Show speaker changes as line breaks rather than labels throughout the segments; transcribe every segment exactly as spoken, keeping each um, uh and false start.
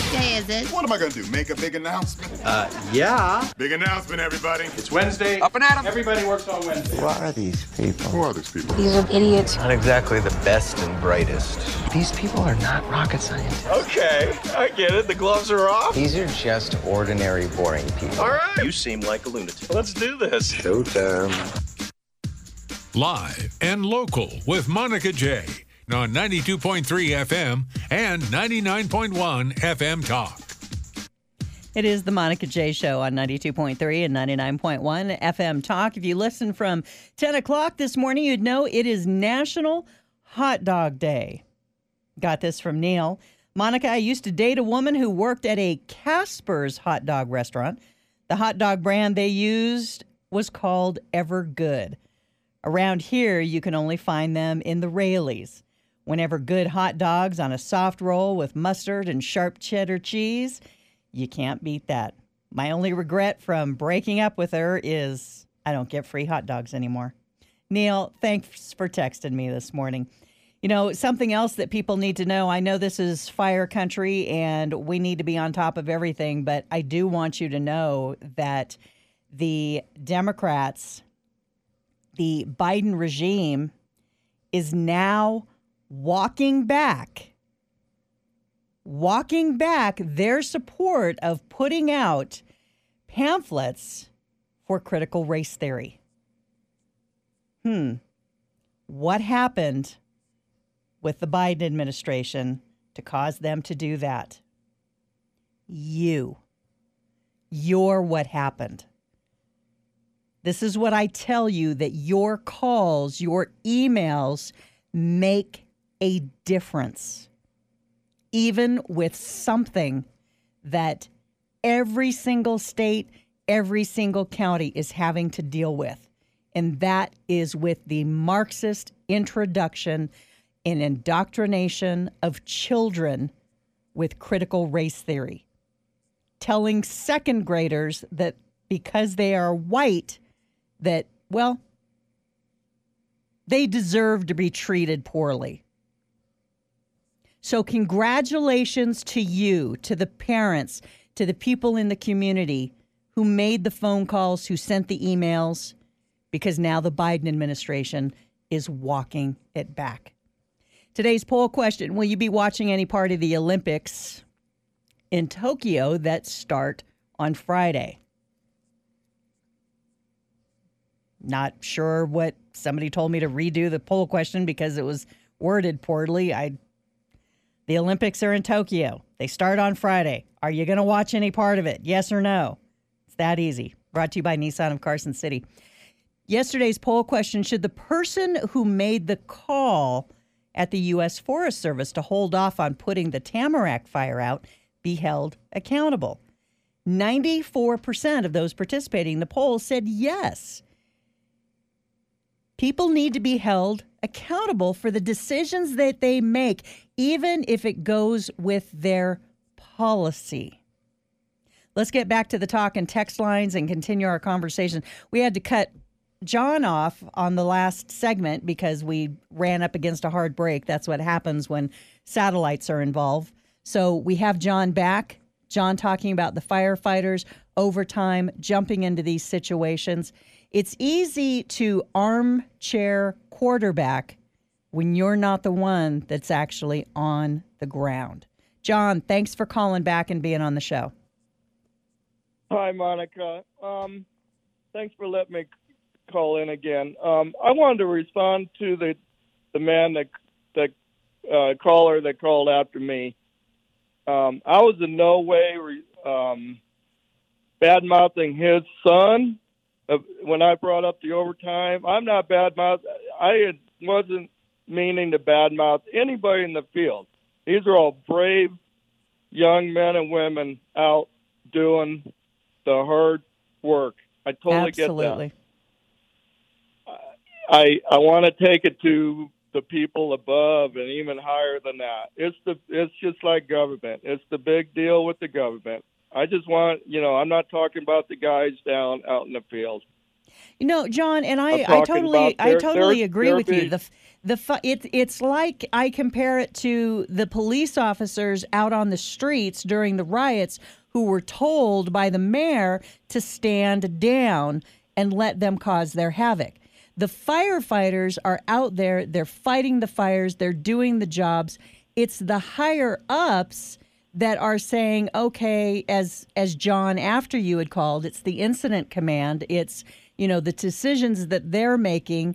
day is it?
What am I going to do, make a big announcement?
Uh, yeah.
Big announcement, everybody.
It's Wednesday.
Up and at 'em.
Everybody works on Wednesday.
Who are these people?
Who are these people?
These are idiots.
Not exactly the best and brightest. These people are not rocket scientists.
Okay, I get it. The gloves are off.
These are just ordinary, boring people.
All right. You seem like a lunatic. Let's do this.
Showtime.
Live and local with Monica J on ninety-two point three F M and ninety-nine point one F M Talk.
It is the Monica J Show on ninety-two point three and ninety-nine point one F M Talk. If you listen from ten o'clock this morning, you'd know it is National Hot Dog Day. Got this from Neil. Monica, I used to date a woman who worked at a Casper's hot dog restaurant. The hot dog brand they used was called Evergood. Around here, you can only find them in the Raley's. Whenever good hot dogs on a soft roll with mustard and sharp cheddar cheese, you can't beat that. My only regret from breaking up with her is I don't get free hot dogs anymore. Neil, thanks for texting me this morning. You know, something else that people need to know, I know this is fire country and we need to be on top of everything, but I do want you to know that the Democrats, the Biden regime, is now walking back, walking back their support of putting out pamphlets for critical race theory. Hmm. What happened with the Biden administration to cause them to do that? You. You're what happened. This is what I tell you, that your calls, your emails make a difference, even with something that every single state, every single county is having to deal with. And that is with the Marxist introduction and indoctrination of children with critical race theory. Telling second graders that because they are white, that, well, they deserve to be treated poorly. So congratulations to you, to the parents, to the people in the community who made the phone calls, who sent the emails, because now the Biden administration is walking it back. Today's poll question, will you be watching any part of the Olympics in Tokyo that start on Friday? Not sure what somebody told me to redo the poll question because it was worded poorly. I, the Olympics are in Tokyo. They start on Friday. Are you going to watch any part of it? Yes or no? It's that easy. Brought to you by Nissan of Carson City. Yesterday's poll question, should the person who made the call at the U S Forest Service to hold off on putting the Tamarack fire out be held accountable? ninety-four percent of those participating in the poll said yes. People need to be held accountable for the decisions that they make, even if it goes with their policy. Let's get back to the talk and text lines and continue our conversation. We had to cut John off on the last segment because we ran up against a hard break. That's what happens when satellites are involved. So we have John back. John talking about the firefighters, overtime, jumping into these situations. It's easy to armchair quarterback when you're not the one that's actually on the ground. John, thanks for calling back and being on the show.
Hi, Monica. Um, thanks for letting me call in again. Um, I wanted to respond to the the man that the uh, caller that called after me. Um, I was in no way re, um, bad mouthing his son uh, when I brought up the overtime. I'm not bad mouth. I wasn't meaning to bad mouth anybody in the field. These are all brave young men and women out doing the hard work. I totally
Absolutely.
get that. I I want to take it to the people above and even higher than that. It's the it's just like government. It's the big deal with the government. I just want, you know, I'm not talking about the guys down out in the field.
You know, John, and I,
I'm
I
talking
totally,
about
I
their-
totally
their-
agree
their
with you.
big-
The f- the fu- it, it's like I compare it to the police officers out on the streets during the riots who were told by the mayor to stand down and let them cause their havoc. The firefighters are out there, they're fighting the fires, they're doing the jobs. It's the higher ups that are saying, okay, as as John after you had called, it's the incident command, it's, you know, the decisions that they're making.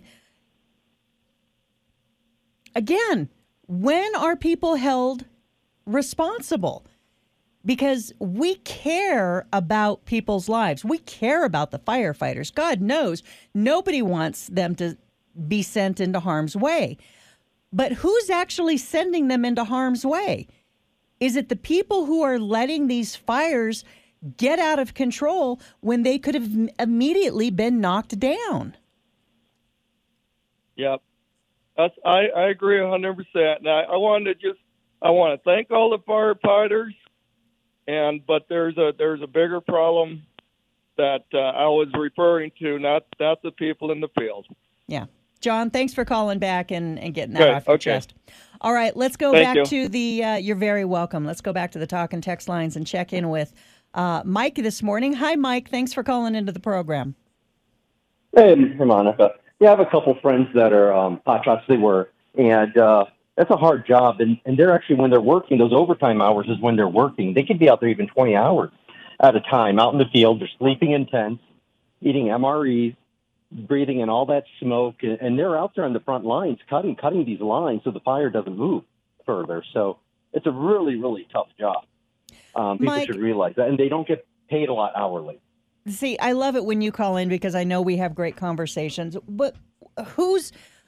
Again, when are people held responsible? Because we care about people's lives. We care about the firefighters. God knows nobody wants them to be sent into harm's way. But who's actually sending them into harm's way? Is it the people who are letting these fires get out of control when they could have immediately been knocked down?
Yep. That's, I, I agree one hundred percent. And I, I wanted to just, I want to thank all the firefighters, and but there's a there's a bigger problem that uh, I was referring to, not, not the people in the field.
Yeah. John, thanks for calling back and, and getting that
Good.
off your
Okay.
chest. All right, let's go
Thank
back
you.
to the, uh, you're very welcome. Let's go back to the talk and text lines and check in with uh, Mike this morning. Hi, Mike. Thanks for calling into the program.
Hey, hey, Monica. Yeah, I have a couple friends that are um, hot shots. They were, and uh, that's a hard job. And, and they're actually, when they're working, those overtime hours is when they're working. They could be out there even twenty hours at a time, out in the field. They're sleeping in tents, eating M R Es, breathing in all that smoke, and, and they're out there on the front lines cutting, cutting these lines so the fire doesn't move further. So it's a really, really tough job. Um, people
Mike-
should realize that, and they don't get paid a lot hourly.
See, I love it when you call in because I know we have great conversations. But who's,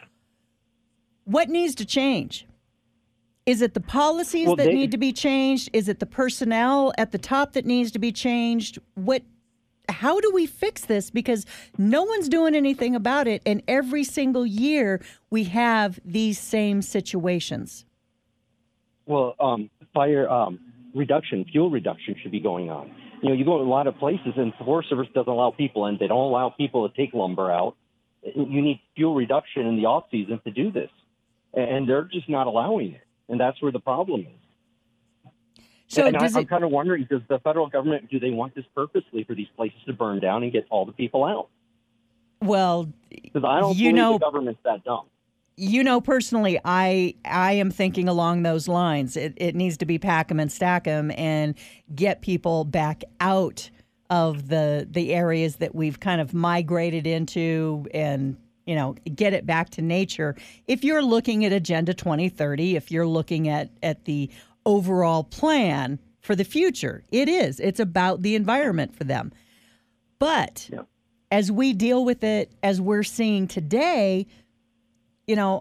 what needs to change? Is it the policies
Well,
that
they-
need to be changed? Is it the personnel at the top that needs to be changed? What, how do we fix this? Because no one's doing anything about it. And every single year we have these same situations.
Well, um, fire um, reduction, fuel reduction should be going on. You know, you go to a lot of places and the Forest Service doesn't allow people in. They don't allow people to take lumber out. You need fuel reduction in the off season to do this. And they're just not allowing it. And that's where the problem is.
So
and
does
I,
it,
I'm kind of wondering, does the federal government, do they want this purposely for these places to burn down and get all the people out?
well,
Because I don't
You
believe
know-
the government's that dumb.
you know, personally, I I am thinking along those lines. It, it needs to be pack 'em and stack 'em and get people back out of the the areas that we've kind of migrated into, and you know, get it back to nature. If you're looking at Agenda twenty thirty, if you're looking at at the overall plan for the future, it is. It's about the environment for them. But
Yeah.
as we deal with it, as we're seeing today, you know,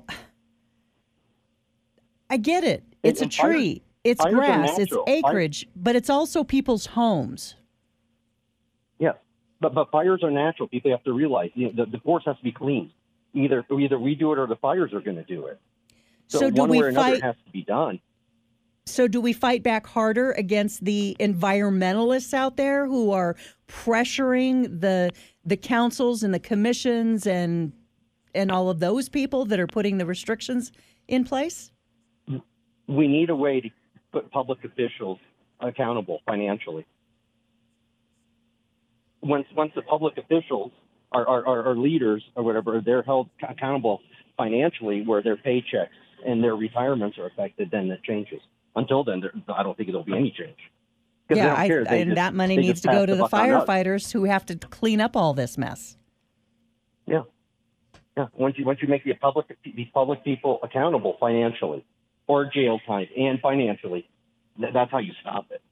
I get it. It's a
And- and fires-
tree, it's
fires are
grass, it's
natural. Fire-
acreage, but it's also people's homes.
Yes, but but fires are natural. People have to realize, you know, the, the forest has to be clean. Either either we do it or the fires are going to do it. So,
So do
one
we
way or another
fight-
it has to be done.
So do we fight back harder against the environmentalists out there who are pressuring the the councils and the commissions and and all of those people that are putting the restrictions in place?
We need a way to put public officials accountable financially. Once once the public officials are are, are, are leaders or whatever, they're held accountable financially, where their paychecks and their retirements are affected, then it changes. Until then, there, I don't think there'll be any change. 'Cause they
Yeah,
don't
I,
care. They
and
just-
that money
they
needs
just
to go
pass
to the
buck on us.
firefighters who have to clean up all this mess.
Yeah, yeah. Once you once you make the public these public people accountable financially, or jail time and financially, th- that's how you stop it.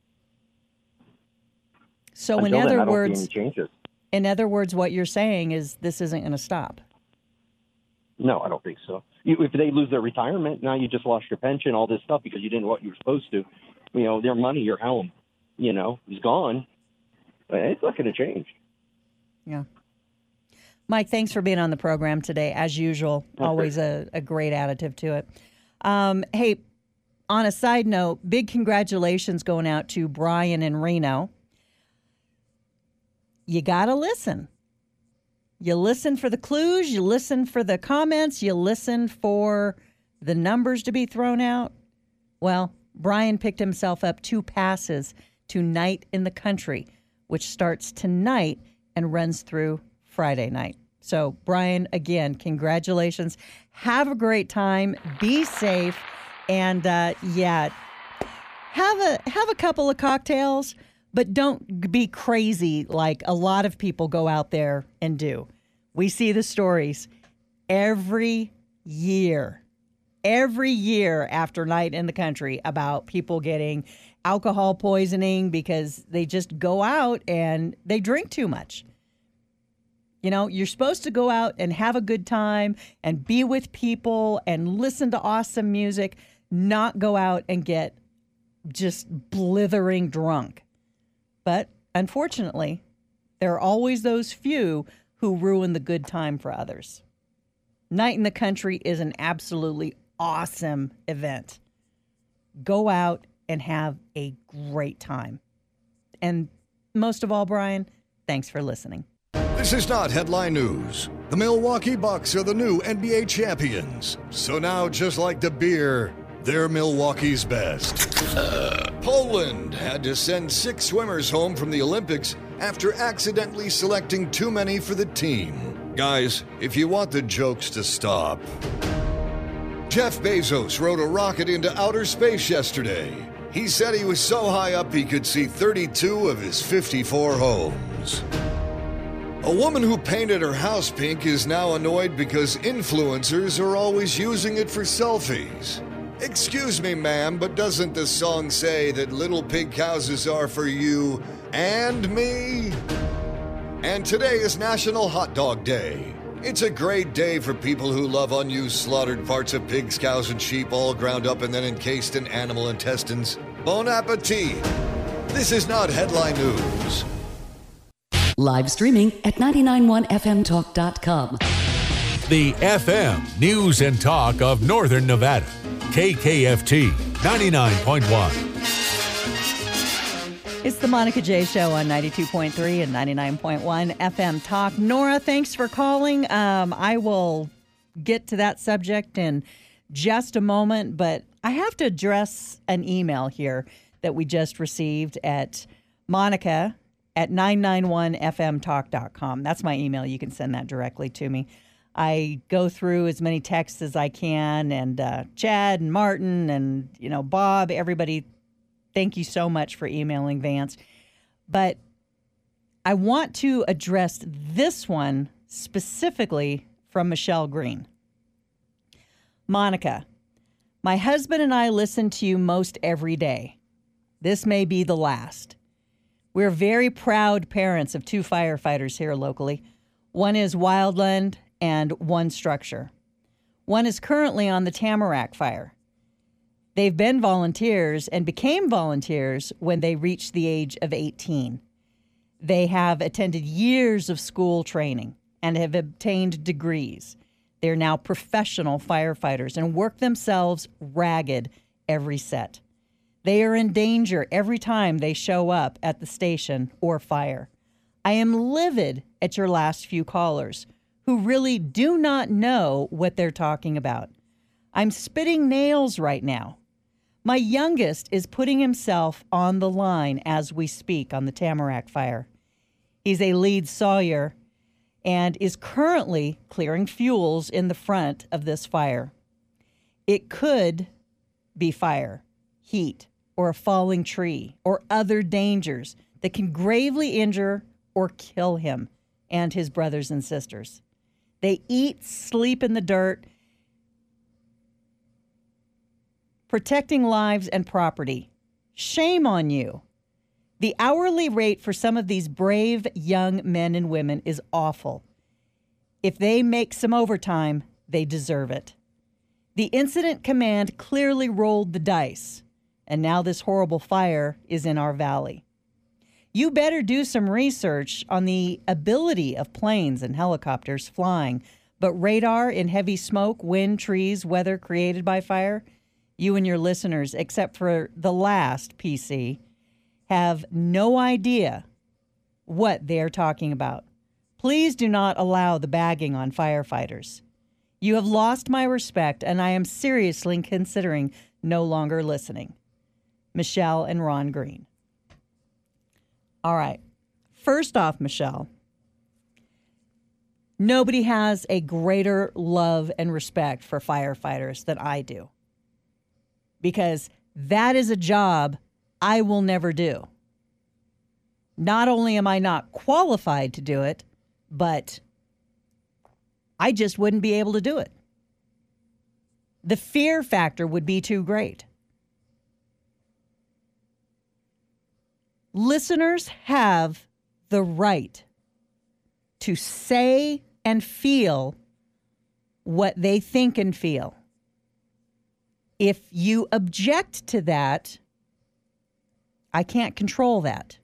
So in
Until then,
other
I don't see
words,
any changes.
in other words, what you're saying is this isn't going to stop.
No, I don't think so. You, if they lose their retirement, now you just lost your pension, all this stuff because you didn't what you were supposed to. You know, their money, your home, you know, is gone. It's not going to change.
Yeah. Mike, thanks for being on the program today. As usual,
Okay.
always a, a great additive to it. Um, hey, on a side note, big congratulations going out to Brian in Reno. You got to listen. You listen for the clues, you listen for the comments, you listen for the numbers to be thrown out. Well, Brian picked himself up two passes to Night in the Country, which starts tonight and runs through Friday night. So, Brian, again, congratulations. Have a great time. Be safe. And, uh, yeah, have a have a couple of cocktails, but don't be crazy like a lot of people go out there and do. We see the stories every year, every year after Night in the Country about people getting alcohol poisoning because they just go out and they drink too much. You know, you're supposed to go out and have a good time and be with people and listen to awesome music, not go out and get just blithering drunk. But unfortunately, there are always those few who ruin the good time for others. Night in the Country is an absolutely awesome event. Go out and have a great time. And most of all, Brian, thanks for listening.
This is not headline news. The Milwaukee Bucks are the new N B A champions. So now, just like the beer, they're Milwaukee's best. Uh, Poland had to send six swimmers home from the Olympics after accidentally selecting too many for the team. Guys, if you want the jokes to stop. Jeff Bezos rode a rocket into outer space yesterday. He said he was so high up he could see thirty-two of his fifty-four homes. A woman who painted her house pink is now annoyed because influencers are always using it for selfies. Excuse me, ma'am, but doesn't the song say that little pink houses are for you and me? And today is National Hot Dog Day. It's a great day for people who love unused slaughtered parts of pigs, cows, and sheep all ground up and then encased in animal intestines. Bon appetit! This is not headline news.
Live streaming at nine nine one F M talk dot com.
The F M News and Talk of Northern Nevada. K K F T ninety-nine point one.
It's the Monica J Show on ninety-two point three and ninety-nine point one F M Talk. Nora, thanks for calling. Um, I will get to that subject in just a moment, but I have to address an email here that we just received at Monica at nine nine one F M talk dot com. That's my email. You can send that directly to me. I go through as many texts as I can, and uh, Chad and Martin and, you know, Bob, everybody, thank you so much for emailing Vance. But I want to address this one specifically from Michelle Green. Monica, my husband and I listen to you most every day. This may be the last. We're very proud parents of two firefighters here locally. One is Wildland and one Structure. One is currently on the Tamarack fire. They've been volunteers and became volunteers when they reached the age of eighteen. They have attended years of school training and have obtained degrees. They're now professional firefighters and work themselves ragged every set. They are in danger every time they show up at the station or fire. I am livid at your last few callers who really do not know what they're talking about. I'm spitting nails right now. My youngest is putting himself on the line as we speak on the Tamarack fire. He's a lead sawyer and is currently clearing fuels in the front of this fire. It could be fire, heat, or a falling tree, or other dangers that can gravely injure or kill him and his brothers and sisters. They eat, sleep in the dirt, protecting lives and property. Shame on you. The hourly rate for some of these brave young men and women is awful. If they make some overtime, they deserve it. The incident command clearly rolled the dice, and now this horrible fire is in our valley. You better do some research on the ability of planes and helicopters flying, but radar in heavy smoke, wind, trees, weather created by fire. You and your listeners, except for the last P C, have no idea what they're talking about. Please do not allow the bagging on firefighters. You have lost my respect, and I am seriously considering no longer listening. Michelle and Ron Green. All right. First off, Michelle, nobody has a greater love and respect for firefighters than I do, because that is a job I will never do. Not only am I not qualified to do it, but I just wouldn't be able to do it. The fear factor would be too great. Listeners have the right to say and feel what they think and feel. If you object to that, I can't control that.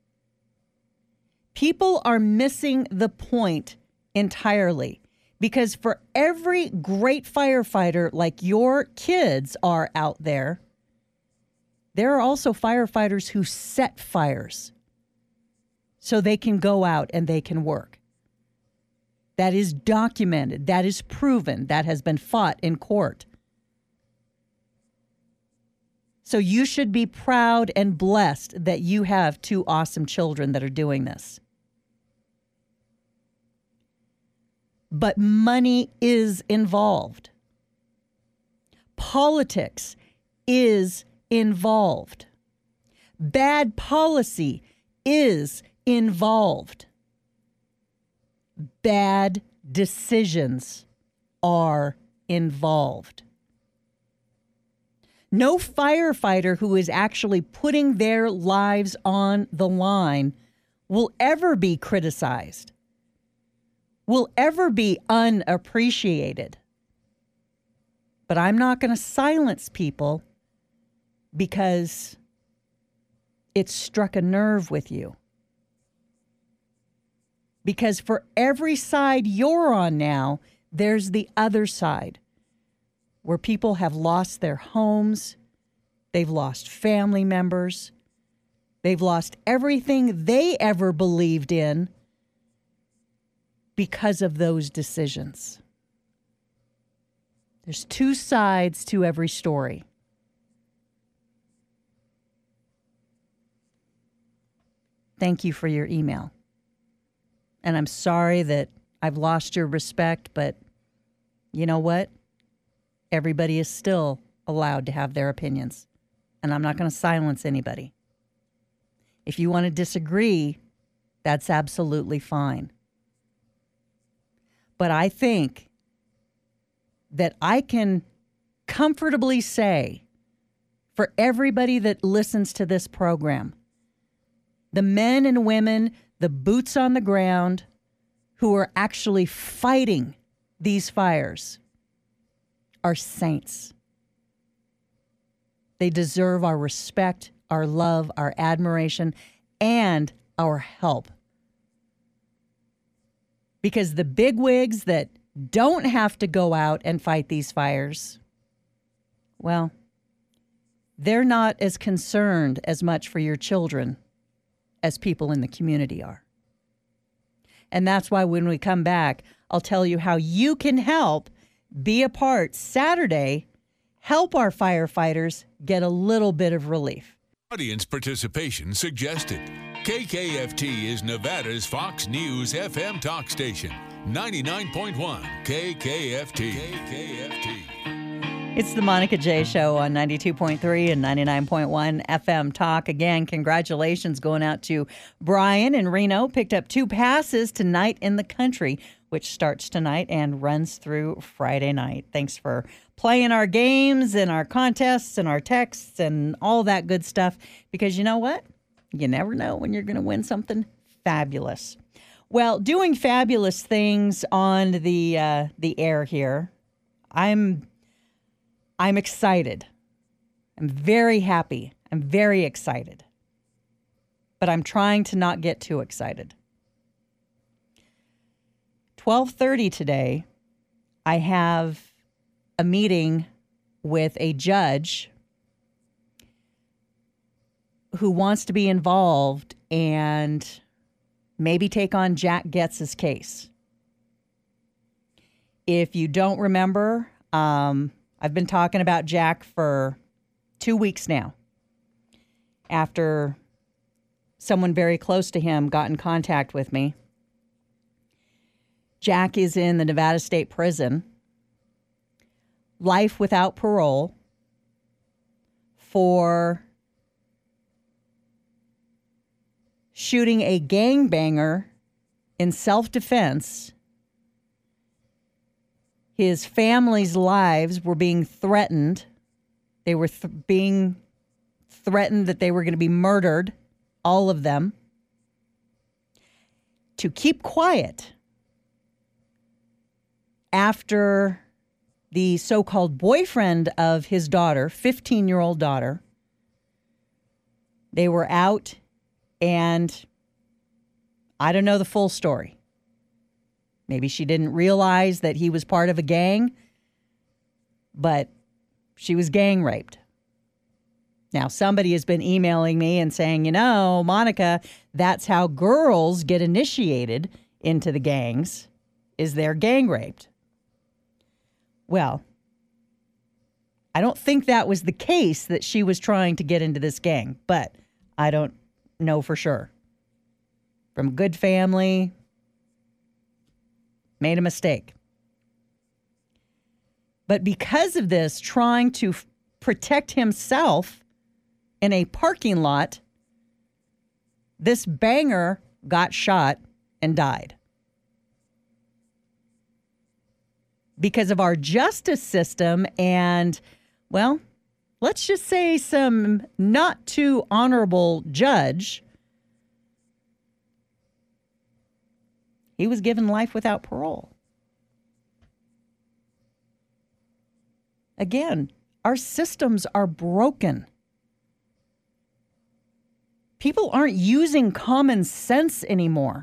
People are missing the point entirely, because for every great firefighter like your kids are out there, there are also firefighters who set fires so they can go out and they can work. That is documented. That is proven. That has been fought in court. So you should be proud and blessed that you have two awesome children that are doing this. But money is involved. Politics is involved. Bad policy is involved. Bad decisions are involved. No firefighter who is actually putting their lives on the line will ever be criticized, will ever be unappreciated. But I'm not going to silence people because it struck a nerve with you. Because for every side you're on now, there's the other side, where people have lost their homes, they've lost family members, they've lost everything they ever believed in because of those decisions. There's two sides to every story. Thank you for your email. And I'm sorry that I've lost your respect, but you know what? Everybody is still allowed to have their opinions, and I'm not going to silence anybody. If you want to disagree, that's absolutely fine. But I think that I can comfortably say, for everybody that listens to this program, the men and women, the boots on the ground, who are actually fighting these fires, are saints. They deserve our respect, our love, our admiration, and our help. Because the bigwigs that don't have to go out and fight these fires, well, they're not as concerned as much for your children as people in the community are. And that's why when we come back, I'll tell you how you can help be a part Saturday, help our firefighters get a little bit of relief.
Audience participation suggested. K K F T is Nevada's Fox News F M talk station. ninety-nine point one K K F T. K K F T.
It's the Monica J Show on ninety-two point three and ninety-nine point one F M Talk. Again, congratulations going out to Brian in Reno. Picked up two passes to Night in the Country, which starts tonight and runs through Friday night. Thanks for playing our games and our contests and our texts and all that good stuff, because you know what? You never know when you're going to win something fabulous. Well, doing fabulous things on the uh, the air here, I'm I'm excited. I'm very happy. I'm very excited. But I'm trying to not get too excited. twelve thirty today, I have a meeting with a judge who wants to be involved and maybe take on Jack Getz's case. If you don't remember, um, I've been talking about Jack for two weeks now. After someone very close to him got in contact with me. Jack is in the Nevada State Prison, life without parole, for shooting a gangbanger in self-defense. His family's lives were being threatened. They were th- being threatened that they were going to be murdered, all of them. To keep quiet after the so-called boyfriend of his daughter, fifteen-year-old daughter, they were out, and I don't know the full story. Maybe she didn't realize that he was part of a gang, but she was gang raped. Now, somebody has been emailing me and saying, you know, Monica, that's how girls get initiated into the gangs, is they're gang raped. Well, I don't think that was the case, that she was trying to get into this gang, but I don't know for sure. From a good family, made a mistake. But because of this, trying to f- protect himself in a parking lot, this banger got shot and died. Because of our justice system and, well, let's just say some not too honorable judge, he was given life without parole. Again, our systems are broken. People aren't using common sense anymore.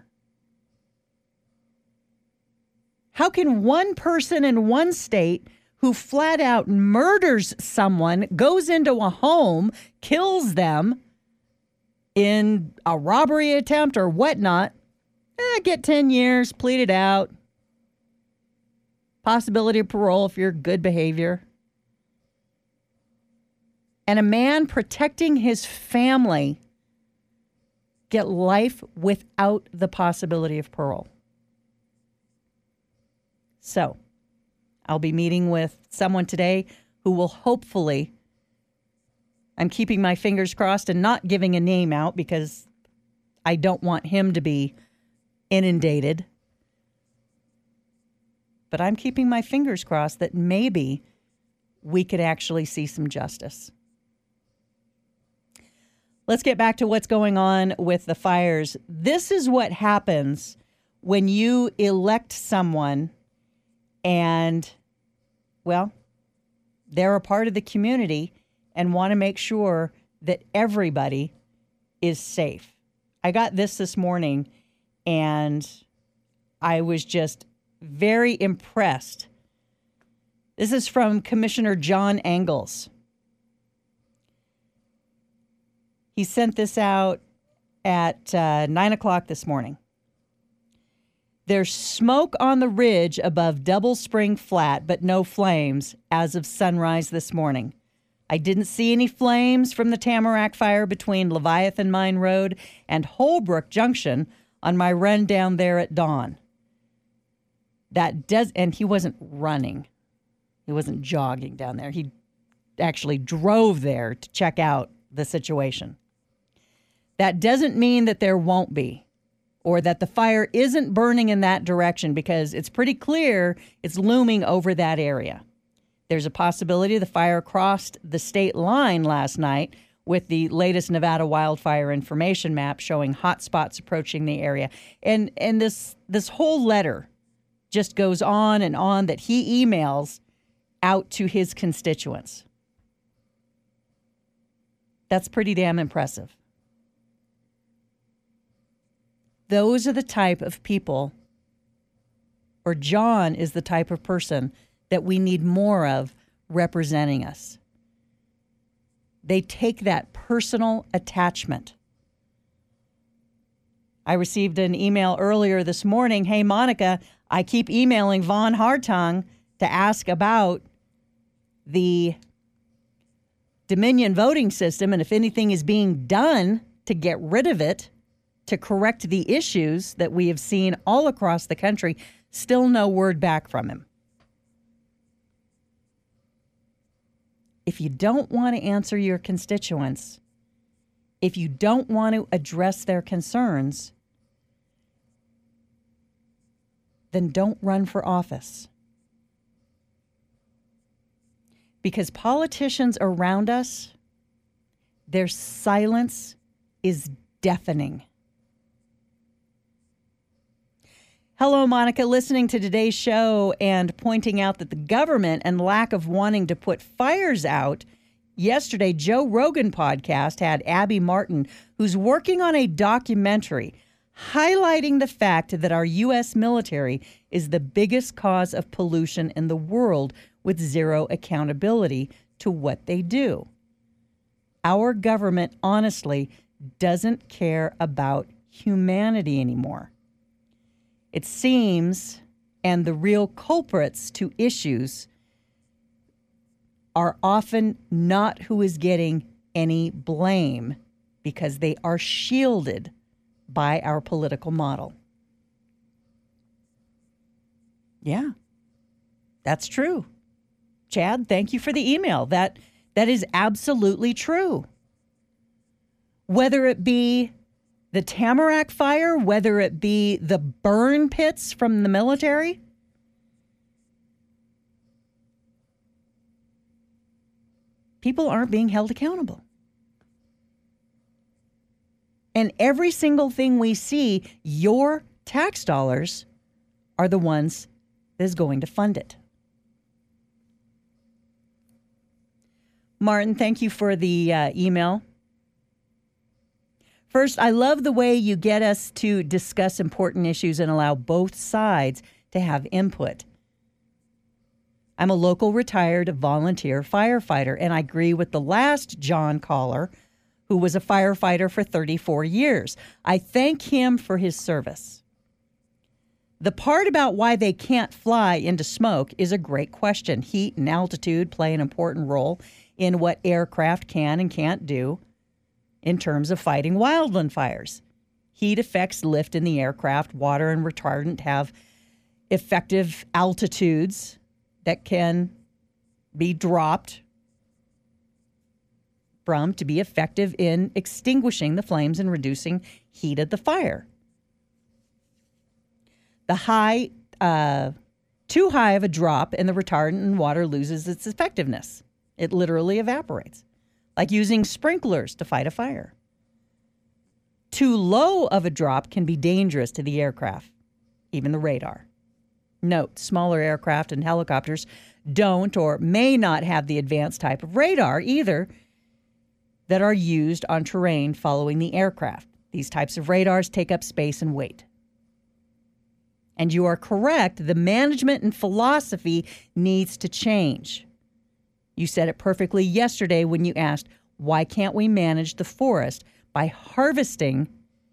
How can one person in one state who flat out murders someone, goes into a home, kills them in a robbery attempt or whatnot, eh, get ten years, plead it out, possibility of parole if you're good behavior, and a man protecting his family get life without the possibility of parole? So, I'll be meeting with someone today who will hopefully, I'm keeping my fingers crossed and not giving a name out because I don't want him to be inundated. But I'm keeping my fingers crossed that maybe we could actually see some justice. Let's get back to what's going on with the fires. This is what happens when you elect someone and, well, they're a part of the community and want to make sure that everybody is safe. I got this this morning, and I was just very impressed. This is from Commissioner John Engels. He sent this out at uh, nine o'clock this morning. There's smoke on the ridge above Double Spring Flat, but no flames as of sunrise this morning. I didn't see any flames from the Tamarack fire between Leviathan Mine Road and Holbrook Junction on my run down there at dawn. That does, and he wasn't running. He wasn't jogging down there. He actually drove there to check out the situation. That doesn't mean that there won't be, or that the fire isn't burning in that direction, because it's pretty clear it's looming over that area. There's a possibility the fire crossed the state line last night with the latest Nevada wildfire information map showing hot spots approaching the area. And and this this whole letter just goes on and on that he emails out to his constituents. That's pretty damn impressive. Those are the type of people, or John is the type of person that we need more of representing us. They take that personal attachment. I received an email earlier this morning. Hey, Monica, I keep emailing Vaughn Hartung to ask about the Dominion voting system and if anything is being done to get rid of it, to correct the issues that we have seen all across the country. Still no word back from him. If you don't want to answer your constituents, if you don't want to address their concerns, then don't run for office. Because politicians around us, their silence is deafening. Hello, Monica. Listening to today's show and pointing out that the government and lack of wanting to put fires out. Yesterday, Joe Rogan podcast had Abby Martin, who's working on a documentary highlighting the fact that our U S military is the biggest cause of pollution in the world with zero accountability to what they do. Our government, honestly, doesn't care about humanity anymore. It seems, and the real culprits to issues are often not who is getting any blame because they are shielded by our political model. Yeah, that's true. Chad, thank you for the email. That that is absolutely true. Whether it be the Tamarack fire, whether it be the burn pits from the military, people aren't being held accountable. And every single thing we see, your tax dollars are the ones that is going to fund it. Martin, thank you for the uh, email. First, I love the way you get us to discuss important issues and allow both sides to have input. I'm a local retired volunteer firefighter, and I agree with the last John caller, who was a firefighter for thirty-four years. I thank him for his service. The part about why they can't fly into smoke is a great question. Heat and altitude play an important role in what aircraft can and can't do in terms of fighting wildland fires. Heat affects lift in the aircraft. Water and retardant have effective altitudes that can be dropped from to be effective in extinguishing the flames and reducing heat of the fire. The high, uh, too high of a drop in the retardant and water loses its effectiveness. It literally evaporates, like using sprinklers to fight a fire. Too low of a drop can be dangerous to the aircraft, even the radar. Note, smaller aircraft and helicopters don't or may not have the advanced type of radar either that are used on terrain following the aircraft. These types of radars take up space and weight. And you are correct, the management and philosophy needs to change. You said it perfectly yesterday when you asked, why can't we manage the forest by harvesting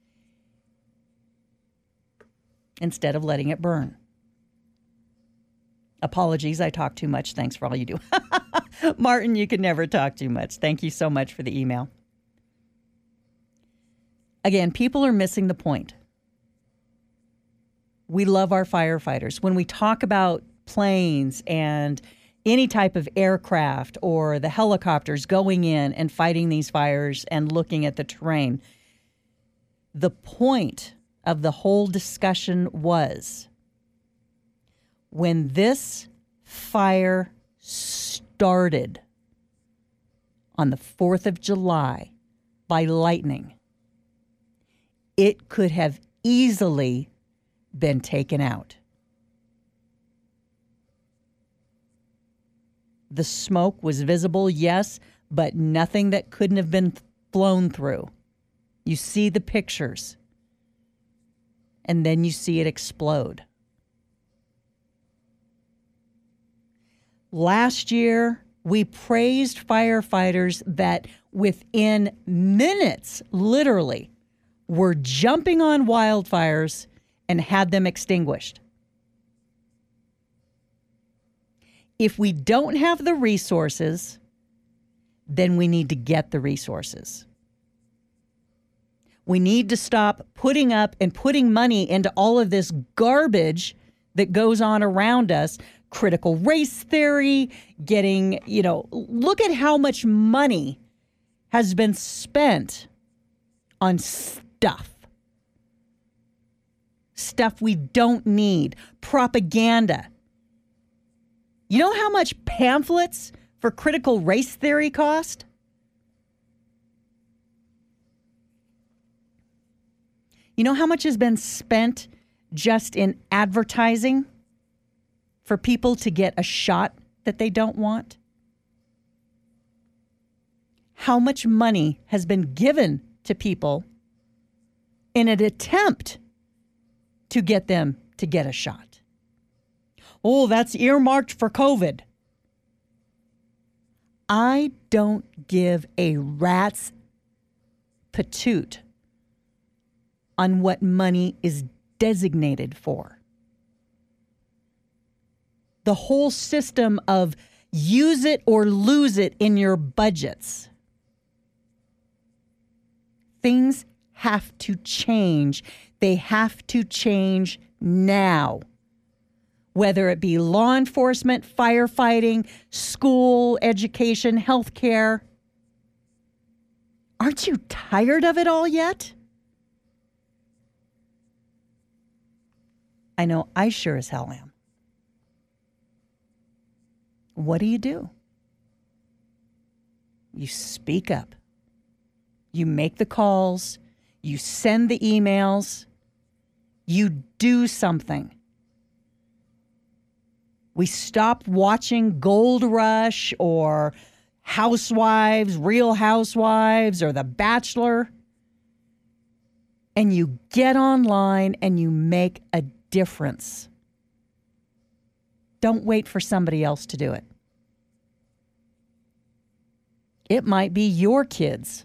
instead of letting it burn? Apologies, I talk too much. Thanks for all you do. Martin, you can never talk too much. Thank you so much for the email. Again, people are missing the point. We love our firefighters. When we talk about planes and any type of aircraft or the helicopters going in and fighting these fires and looking at the terrain, the point of the whole discussion was when this fire started on the fourth of July by lightning, it could have easily been taken out. The smoke was visible, yes, but nothing that couldn't have been blown through. You see the pictures, and then you see it explode. Last year, we praised firefighters that within minutes, literally, were jumping on wildfires and had them extinguished. If we don't have the resources, then we need to get the resources. We need to stop putting up and putting money into all of this garbage that goes on around us. Critical race theory, getting, you know, look at how much money has been spent on stuff. Stuff we don't need. Propaganda. You know how much pamphlets for critical race theory cost? You know how much has been spent just in advertising for people to get a shot that they don't want? How much money has been given to people in an attempt to get them to get a shot? Oh, that's earmarked for COVID. I don't give a rat's patoot on what money is designated for. The whole system of use it or lose it in your budgets. Things have to change. They have to change now. Whether it be law enforcement, firefighting, school, education, healthcare. Aren't you tired of it all yet? I know I sure as hell am. What do you do? You speak up. You make the calls. You send the emails. You do something. We stop watching Gold Rush or Housewives, Real Housewives, or The Bachelor. And you get online and you make a difference. Don't wait for somebody else to do it. It might be your kids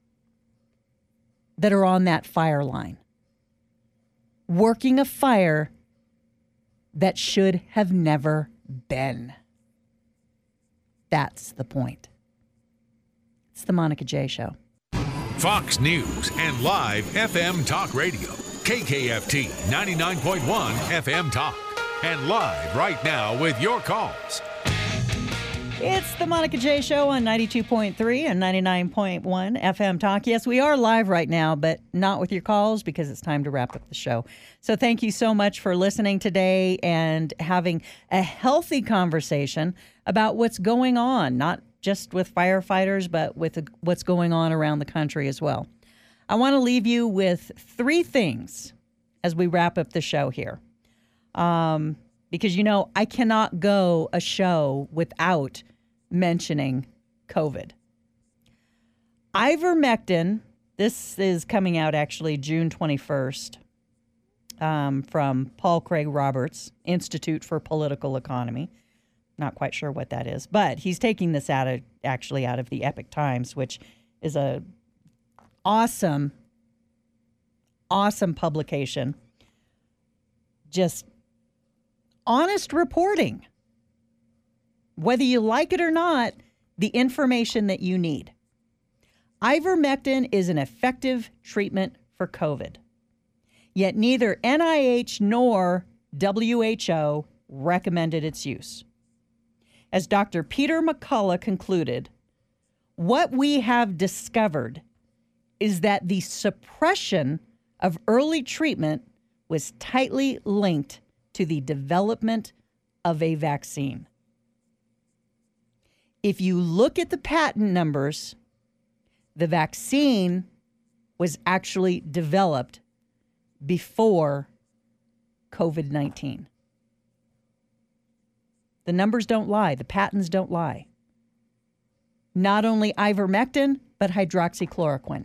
that are on that fire line, working a fire that should have never been. That's the point. It's the Monica J. Show.
Fox News and live F M Talk Radio. K K F T ninety-nine point one F M Talk. And live right now with your calls.
It's the Monica J. Show on ninety-two point three and ninety-nine point one F M Talk. Yes, we are live right now, but not with your calls because it's time to wrap up the show. So thank you so much for listening today and having a healthy conversation about what's going on, not just with firefighters, but with what's going on around the country as well. I want to leave you with three things as we wrap up the show here. Um, because, you know, I cannot go a show without mentioning COVID. Ivermectin, this is coming out actually June twenty-first um, from Paul Craig Roberts, Institute for Political Economy. Not quite sure what that is, but he's taking this out of actually out of the Epoch Times, which is a awesome, awesome publication. Just honest reporting. Whether you like it or not, the information that you need. Ivermectin is an effective treatment for COVID. Yet neither N I H nor W H O recommended its use. As Doctor Peter McCullough concluded, what we have discovered is that the suppression of early treatment was tightly linked to the development of a vaccine. If you look at the patent numbers, the vaccine was actually developed before COVID nineteen. The numbers don't lie. The patents don't lie. Not only ivermectin, but hydroxychloroquine.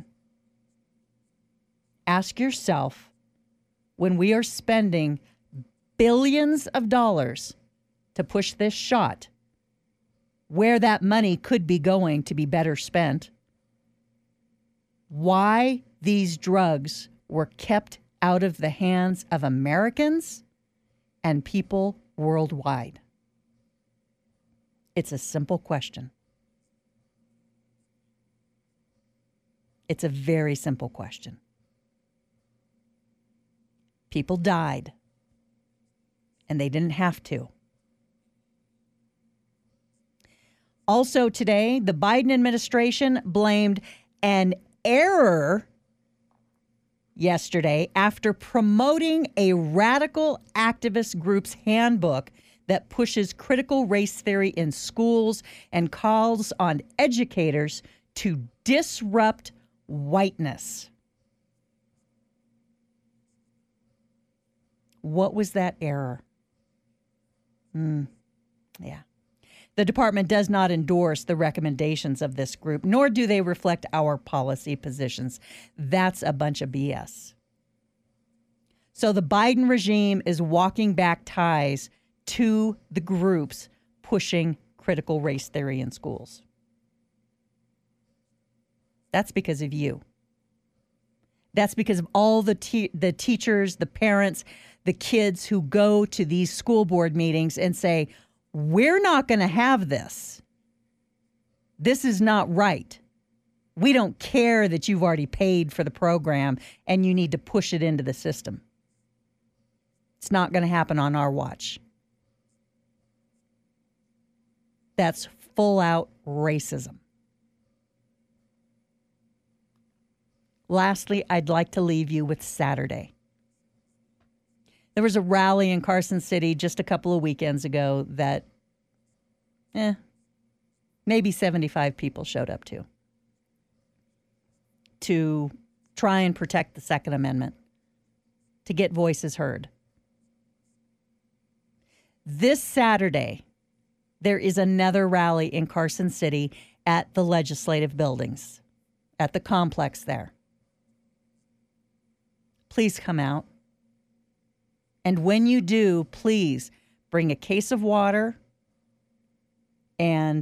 Ask yourself, when we are spending billions of dollars to push this shot, where that money could be going to be better spent. Why these drugs were kept out of the hands of Americans and people worldwide? It's a simple question. It's a very simple question. People died, and they didn't have to. Also today, the Biden administration blamed an error yesterday after promoting a radical activist group's handbook that pushes critical race theory in schools and calls on educators to disrupt whiteness. What was that error? Hmm. Yeah. The department does not endorse the recommendations of this group, nor do they reflect our policy positions. That's a bunch of B S. So the Biden regime is walking back ties to the groups pushing critical race theory in schools. That's because of you. That's because of all the te- the teachers, the parents, the kids who go to these school board meetings and say, we're not going to have this. This is not right. We don't care that you've already paid for the program and you need to push it into the system. It's not going to happen on our watch. That's full out racism. Lastly, I'd like to leave you with Saturday. There was a rally in Carson City just a couple of weekends ago that, eh, maybe seventy-five people showed up to. To try and protect the Second Amendment, to get voices heard. This Saturday, there is another rally in Carson City at the legislative buildings, at the complex there. Please come out. And when you do, please bring a case of water, and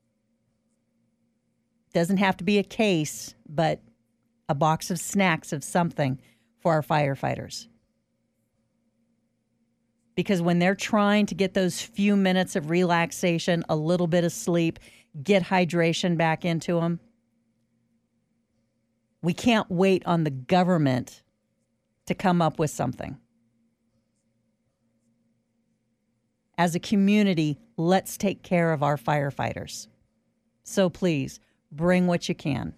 doesn't have to be a case, but a box of snacks of something for our firefighters. Because when they're trying to get those few minutes of relaxation, a little bit of sleep, get hydration back into them, we can't wait on the government to come up with something. As a community, let's take care of our firefighters. So please, bring what you can.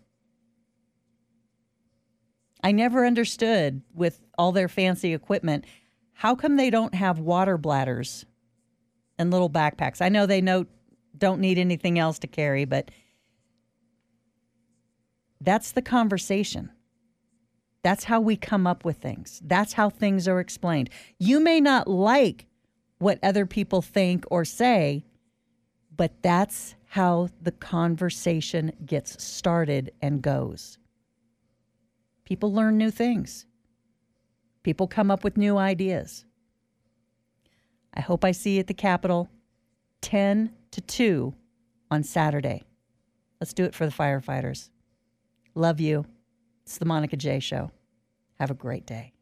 I never understood, with all their fancy equipment, how come they don't have water bladders and little backpacks? I know they know, don't need anything else to carry, but that's the conversation. That's how we come up with things. That's how things are explained. You may not like what other people think or say, but that's how the conversation gets started and goes. People learn new things. People come up with new ideas. I hope I see you at the Capitol ten to two on Saturday. Let's do it for the firefighters. Love you. It's the Monica J. Show. Have a great day.